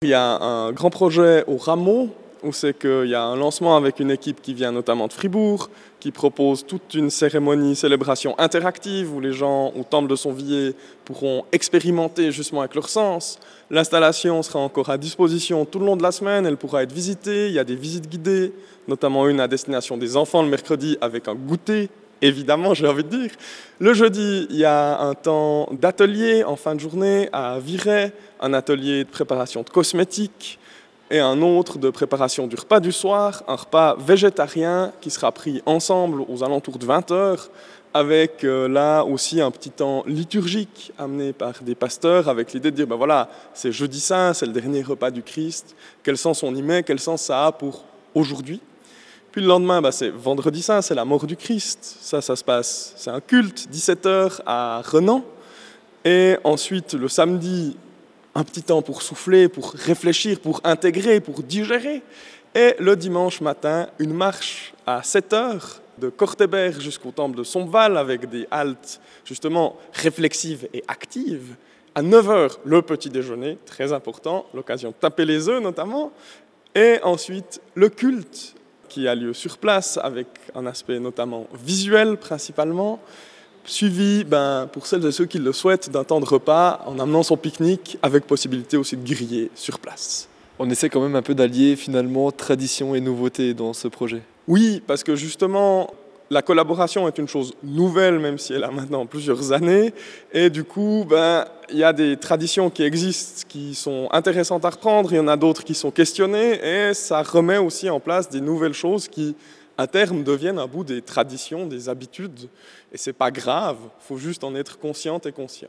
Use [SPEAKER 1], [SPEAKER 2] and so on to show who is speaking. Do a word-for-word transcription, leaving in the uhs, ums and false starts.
[SPEAKER 1] Il y a un grand projet au Rameau, où c'est qu'il y a un lancement avec une équipe qui vient notamment de Fribourg, qui propose toute une cérémonie, célébration interactive, où les gens au Temple de Sonvilliers pourront expérimenter justement avec leurs sens. L'installation sera encore à disposition tout le long de la semaine, elle pourra être visitée, il y a des visites guidées, notamment une à destination des enfants le mercredi avec un goûter. Évidemment, j'ai envie de dire. Le jeudi, il y a un temps d'atelier en fin de journée à Viray, un atelier de préparation de cosmétiques et un autre de préparation du repas du soir, un repas végétarien qui sera pris ensemble aux alentours de vingt heures, avec euh, là aussi un petit temps liturgique amené par des pasteurs, avec l'idée de dire, ben voilà, c'est jeudi saint, c'est le dernier repas du Christ, quel sens on y met, quel sens ça a pour aujourd'hui. Puis le lendemain, bah, c'est vendredi saint, c'est la mort du Christ. Ça, ça se passe, c'est un culte, dix-sept heures à Renan. Et ensuite, le samedi, un petit temps pour souffler, pour réfléchir, pour intégrer, pour digérer. Et le dimanche matin, une marche à sept heures de Cortéberg jusqu'au temple de Sompval avec des haltes justement réflexives et actives. À neuf heures, le petit déjeuner, très important, l'occasion de taper les œufs notamment. Et ensuite, le culte qui a lieu sur place, avec un aspect notamment visuel principalement, suivi, ben, pour celles et ceux qui le souhaitent, d'un temps de repas en amenant son pique-nique, avec possibilité aussi de griller sur place.
[SPEAKER 2] On essaie quand même un peu d'allier finalement tradition et nouveauté dans ce projet.
[SPEAKER 1] Oui, parce que justement, la collaboration est une chose nouvelle, même si elle a maintenant plusieurs années. Et du coup, ben, il y a des traditions qui existent, qui sont intéressantes à reprendre. Il y en a d'autres qui sont questionnées. Et ça remet aussi en place des nouvelles choses qui, à terme, deviennent un bout des traditions, des habitudes. Et c'est pas grave, il faut juste en être consciente et conscient.